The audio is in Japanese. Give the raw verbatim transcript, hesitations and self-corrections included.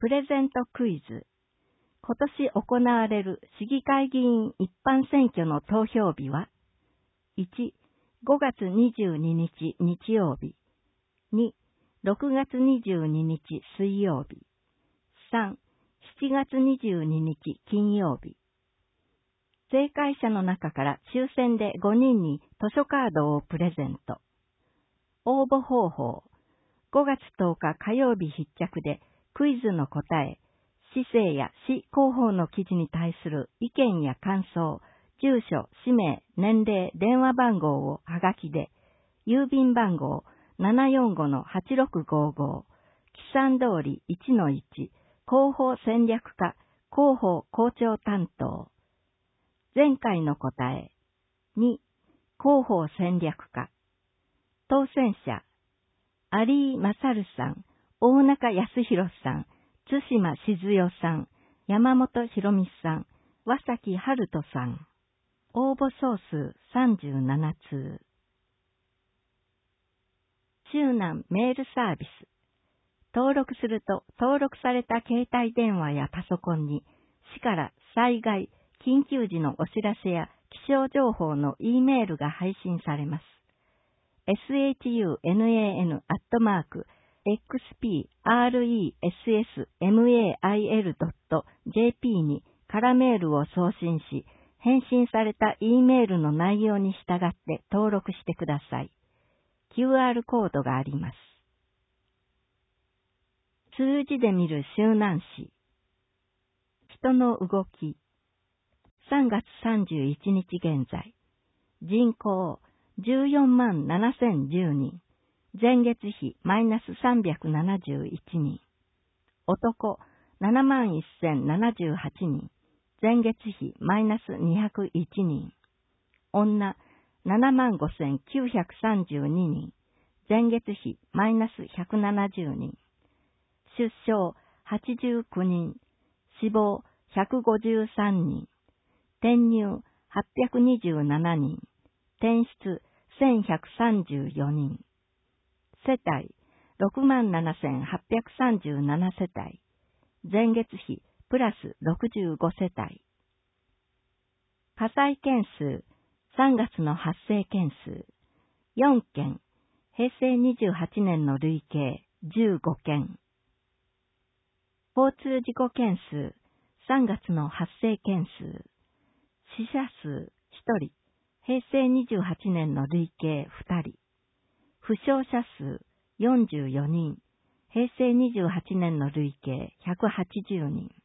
プレゼントクイズ。今年行われる市議会議員一般選挙の投票日は、いち、ごがつにじゅうににち日曜日。に、ろくがつにじゅうににち水曜日。さん、しちがつにじゅうににち金曜日。正解者の中から抽選でごにんに図書カードをプレゼント。応募方法。ごがつとおか火曜日必着でクイズの答え、市政や市広報の記事に対する意見や感想、住所、氏名、年齢、電話番号をはがきで、郵便番号 ななよんごのはちろくごご、木山通り いちのいち、広報戦略課、広報校長担当。前回の答え。に、広報戦略課。当選者。有井勝さん、大中康弘さん、津島静代さん、山本博美さん、和崎春人さん。応募総数さんじゅうななつう。周南メールサービス。登録すると登録された携帯電話やパソコンに市から災害、緊急時のお知らせや気象情報の E メールが配信されます。エスエイチユーエヌエーエヌ アットマーク エックスピーアールイーエスエスエムエーアイエル ドット ジェーピー に空メールを送信し、返信された E メールの内容に従って登録してください。キューアール コードがあります。数字で見る周南市。人の動き。さんがつさんじゅういちにち現在。人口じゅうよんまんななせんじゅうにん。前月比マイナスさんびゃくななじゅういちにん。男ななまんせんななじゅうはちにん。前月比マイナスにひゃくいちにん。女ななまんごせんきゅうひゃくさんじゅうににん。前月比マイナスひゃくななじゅうにん。出生はちじゅうきゅうにん。死亡ひゃくごじゅうさんにん。転入はっぴゃくにじゅうななにん。転出せんひゃくさんじゅうよにん。世帯ろくまんななせんはっぴゃくさんじゅうななせたい。前月比プラスろくじゅうごせたい。火災件数さんがつの発生件数よんけん。へいせいにじゅうはちねんの累計じゅうごけん。交通事故件数さんがつの発生件数死者数ひとり。へいせいにじゅうはちねんの累計ふたり。負傷者数よんじゅうよにん。へいせいにじゅうはちねんの累計ひゃくはちじゅうにん。